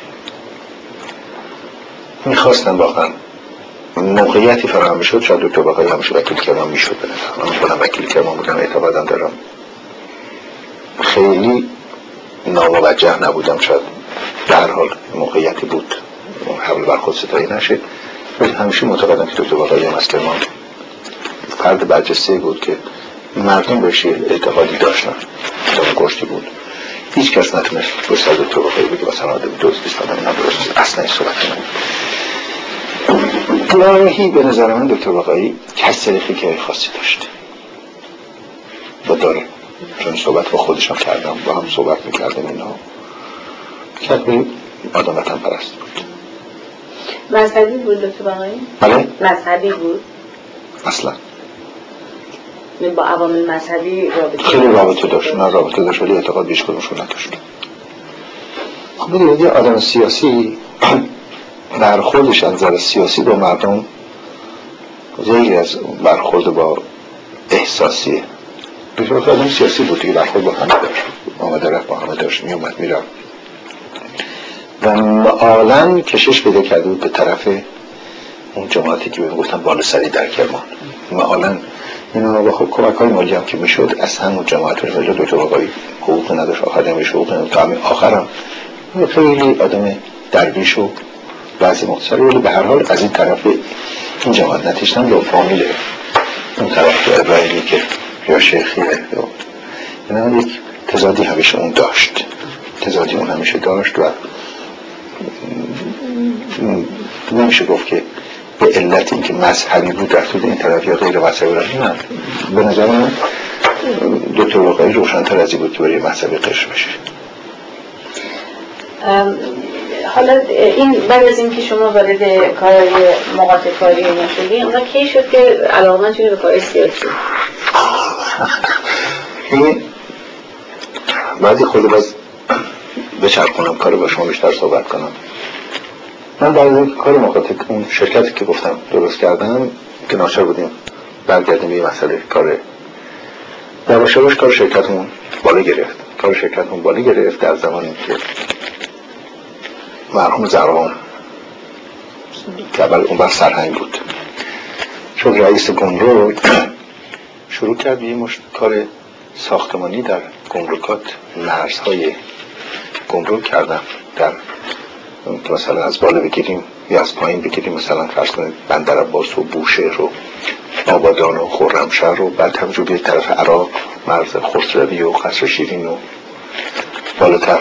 میخواستن واقعا موقعیتی فراهم میشد شاید دکتر واقعی همیشه وکیل کرمان میشد. من خودم وکیل کرمان بودم، اعتقادم دارم خیلی ناموجه نبودم. شاید در حال موقعیتی بود حمل بر خود ستایی نشه، ولی همیشه معتقدم که دکتر واقعی هم از کرمان فرد برجسته بود که مردم بهش اعتقادی داشتن. آدم گشتی بود. هیچ کس نتونست پشت از دکتر واقعی بگه مثلا آدم دوست آدم ندرست. اصلا این صحبت نبود. گاهی به نظر من دکتر واقعی کسی فکری خاصی داشت و داره، چون صحبت با خودشم کردم، با هم صحبت میکردم. اینا که آدم وطن پرست بود. مذهبی بود دکتر واقعی؟ بله؟ مذهبی بود؟ اصلا با عوامل مذهبی رابطه خیلی رابطه داشت. نه رابطه داشت ولی اعتقاد بیش کدومشون نداشت. خب بودید یه آدم سیاسی برخوردش از نظر سیاسی با مردم غیر از برخورد با احساسیه. بسیار آدم سیاسی بود دیگه، برخورد با همه داشت، آمده رفت با همه داشت، می اومد می رفت و معالن کشش پیدا کرده بود به طرف اون جماعتی که بهم گفتن بالا سری در کرمان. معالن اینا با کمک های مالی هم که میشد از همون جماعت رجل دکتر واقعی حقوق نداشت، آخر نمیشه حقوق نداشت، تا همین آخرم خیلی آدم درویش و بعضی مختصری، ولی به هر حال از این طرف این جماعت نتیشتن یا فامیل اون طرف که ابراهیمی که یا شیخیه اینا یک تضادی همیشه اون داشت. و نمیشه گفت که به علت این که مذهبی بود رفت این طرف یا غیر مذهبی رفت. نه، به نظر من دکتر واقعی روشن‌تر از این بود که برای مذهبی قشر بشه. حالا این بعد از این که شما وارد کار مقاطع کاری نشدی، اونها کی شد که علاقمند شدی به کار سیاسی؟ این بعدی خود باز بچرخونم کار با شما بیشتر صحبت کنم. من بعد از کار مقاطع اون شرکتی که گفتم درست کردم که ناچار بودیم برگردیم به مسئله کار یواش یواش کار شرکتمون بالا گرفت در زمانی که مرحوم زرام که اول اون بر سرهنگ بود چون رئیس گمرک شروع کرد یه کار ساختمانی در گمرکات مرزهای گمرک کردن، در که مثلا از بالا بگیریم یا از پایین بگیریم، مثلا فرض کنید بندرعباس و بوشهر و آبادان و خرمشهر و بعد همجور به طرف عراق مرز خسروی و قصر شیرین و بالاتر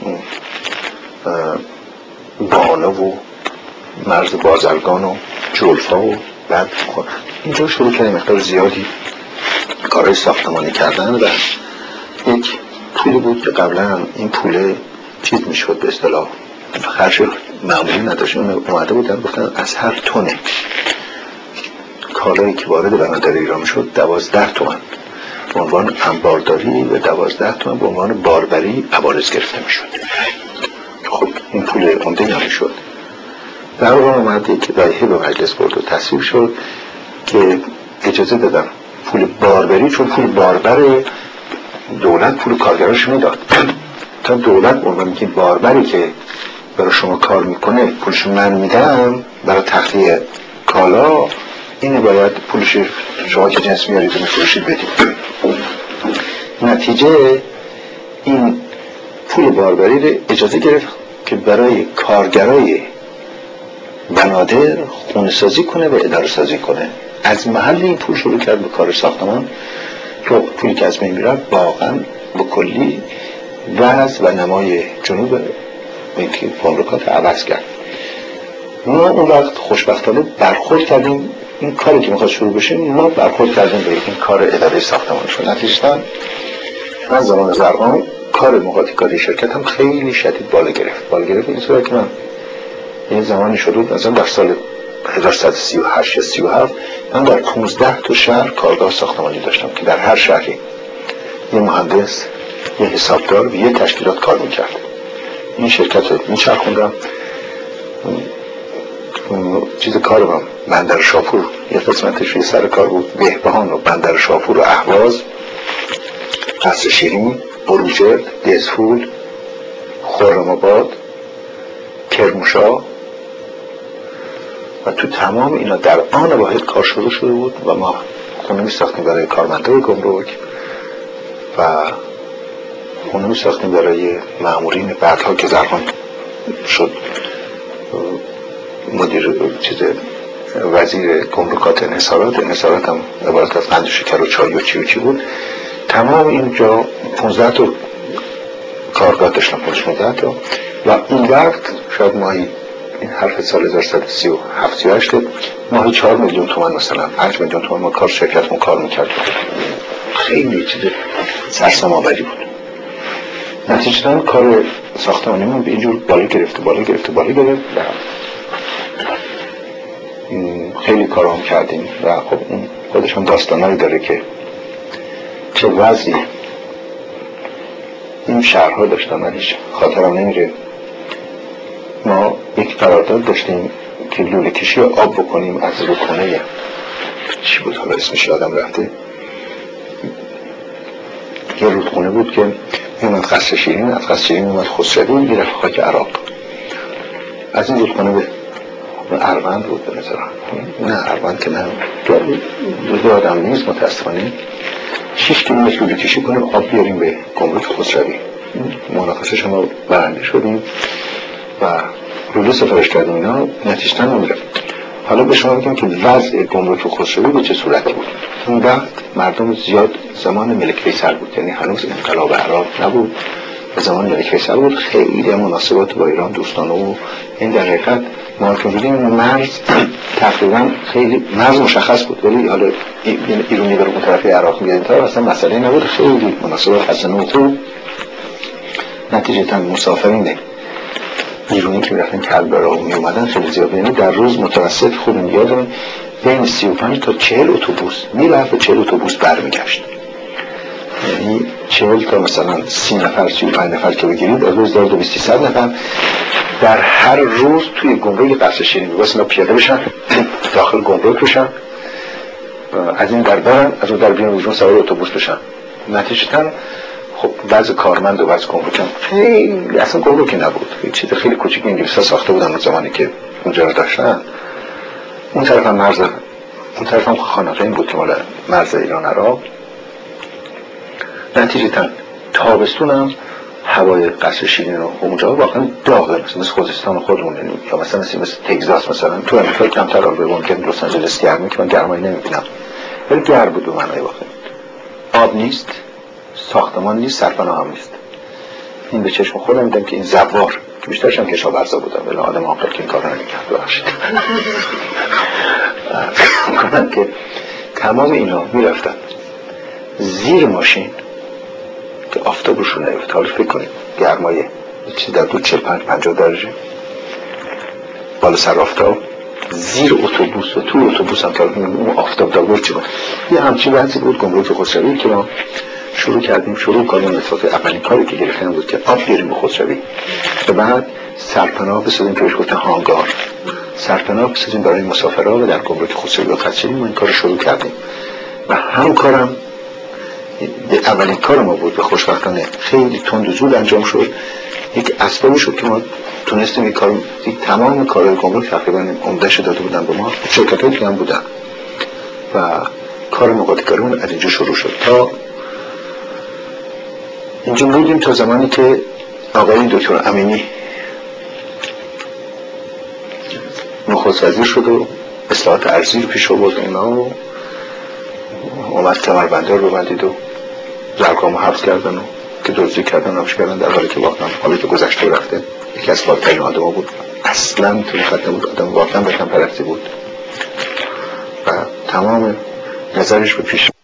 بهانه و مرز بازرگان و جلفا و بعد اینجا شروع کردیم مقدار زیادی کارهای ساختمانی کردن و یک پولی بود که قبلا این پول چیز میشد به اصطلاح خرج معمولی نداشت. اومده بودن گفتن از هر تن کالایی که وارد بندر ایران شد 12 تومن به عنوان انبارداری و 12 تومن به عنوان باربری عوارض گرفته میشد. خب این پول عمده نمیشد. در واقع اومد یک لایحه به مجلس برد و تصویب شد که اجازه دادن پول باربری، چون پول باربر دولت پول کارگراش میداد، تا دولت عنوان که باربری که برای شما کار میکنه پولش من میدم برای تخلیه کالا، اینه باید پولش شما که جنس میارید و میفروشید بدید. نتیجه این پول باربری رو اجازه گرفت که برای کارگرای بنادر خونه سازی کنه و اداره سازی کنه. از محل این پول شروع کرد به کار ساختمان که پولی که از بین میرفت واقعا به کلی وضع و نمای جنوب گمرکات عوض کرد. ما اون وقت خوشبختانه برخورد کردیم این کاری که میخواد شروع بشه، ما برخورد کردیم به این کار اداره ساختمان شد. نتیجتاً من زمان زرقان کار موقعاتی کاری شرکت هم خیلی شدید بالا گرفت این صورت که من یه زمانی شده بود مثلا در سال 1138 یا 37 من در 15 تا شهر کارگاه ساختمانی داشتم که در هر شهری یه مهندس، یه حسابدار و یه تشکیلات کار میکرد. این شرکت رو میچرخوندم. چیز کارم بندر شاپور یه قسمتش یه سر کار بود، بهبهان و بندر شاپور و اهواز، قصر شیرین، بروجرد، دزفول، خرم‌آباد، کرمانشاه و تو تمام اینا در آن واحد کار شروع شده بود و ما خونه می ساختیم برای کارمندای گمرک و خونه می ساختیم برای مامورین. بعدها که زرقان شد مدیر وزیر گمرکات انحصارات هم عبارت از قند و شکر و چای و چی بود. تمام اینجا 15 تا کارگاه داشتم، 15 تا و اون وقت شاید ماهی این حرف سال 1137 ماهی 4 میلیون تومان مثلا 5 میلیون تومان ما کار شرکتمون کار میکرد. خیلی چیز سرسام آوری بود. نتیجتاً کار ساختمانی من به اینجور بالا گرفت و خیلی کارام کردیم و خب اون خودش هم داستانایی داره که چه وضعی این شهرها داشتن. من هیچ خاطرم نمیره. ما یک قرارداد داشتیم که لوله کشی آب بکنیم از رودخونه چی بود حالا اسمش یادم رفته، یه رودخونه بود که اومد قصر شیرین، از قصر شیرین اومد خسروی میرفت خاک عراق، از این رودخونه به اروند بود به نظرم، نه اروند که نه یادم نیست متاسفانه. 6 کیلومتر لوله کشی کنیم آب بیاریم به گمرک خسروی. مناقصه شما برنده شدیم و لوله سفارش کردیم اینا، نتیجتاً نمیرفت. حالا به شما میگم که وضع گمرک خسروی به چه صورتی بود. اون وقت مردم زیاد زمان ملک فیصل بود، یعنی هنوز انقلاب عراق نبود، به زمان ملک فیصل بود. خیلی مناسبات با ایران دوستانه و این در حقیقت ما که بودیم مرز تقریبا خیلی مرز مشخص بود، ولی حالا ایرانی بر اون طرف عراق میگردیم تا اصلا مسئله نبود. خیلی مناسبات حسن و خوب. نتیجتا مسافرین ایرانی که میرفتن کلبرا و میومدن خیلی زیاد، یعنی در روز متوسط خودم یادم بین 35 تا 40 اتوبوس میرفت و 40 اتوبوس برمیگشت. یعنی 40 تا مثلا 30 نفر 35 نفر که بگیرید از روز دارد و 200 نفر در هر روز توی گمرک قصر شیرین میباس اینا پیاده بشن داخل گمرک بشن، از این در برن از اون در بیان بیرون سوار اتوبوس بشن. نتیجتاً خب بعض کارمند و بعض گمرک هم خیلی اصلا گمرکی نبود، یه چیز خیلی کوچیک انگلیس‌ها ساخته بودن اون زمانی که اونجا رو داشتن. اون طرف هم مرز، اون طرف هم خانقین بود که مال مرز ایران عراق. نتیجتا تابستونم هوای قصر شیرین رو اونجا واقعا داغه، مثل خوزستان خودمون، یا مثلا مثل تگزاس، مثلا تو امریکا کمتر آب ممکن لس آنجلس گرمه که من گرمایی نمیبینم، ولی گرم بود و معنای واقعا. آب نیست، ساختمان نیست، سرپناه هم نیست. این به چشم خودم دیدم که این زوار که بیشترش هم کشاورزا بودن، ولی آدم عاقل که این کارو نمی‌کرد. ببخشید می‌کنم که تمام اینا میرفتن زیر ماشین که آفتاب روشون نیفته. حالا فکر کنید گرمای چیزی در دو 45-50 درجه بالا سر آفتاب، زیر اتوبوس و تو اتوبوس هم که اون آفتاب داغ چی بود. یه همچین وضعی بود گمرک خسروی که ما شروع کردیم اتفاق اولین کاری که گرفتیم بود که آب بیاریم به خسروی و بعد سرپناه بسازیم که بهش گفتن هانگار، سرپناه بسازیم برای مسافرها و در گمرک خسروی و خدشه‌ای ما این کار شروع کردیم و همکارم اولین کار ما بود و خوشبختانه خیلی تند و زود انجام شد. یک اسبابی شد که ما تونستیم این کار، تمام کارهای گمرک تقریبا عمده‌اش داده بودن به ما، شرکتایی که هم بودن و کار مقاطع‌کاریمون از اینجا شروع شد تا اینجا بودیم تا زمانی که آقای دکتر امینی نخست وزیر شد و اصلاحات ارضی رو پیش آورد اینا و اومد کمربنده رو ببندید و زرگامو حبس کردن و که دزدی کردن و کردن، در حالی که واقعا حالی که گذشته رفته یکی از بالاترین آدم‌ها بود، اصلا تو خط نبود، آدم واقعا بهتن پرستی بود و تمام نظرش به پیش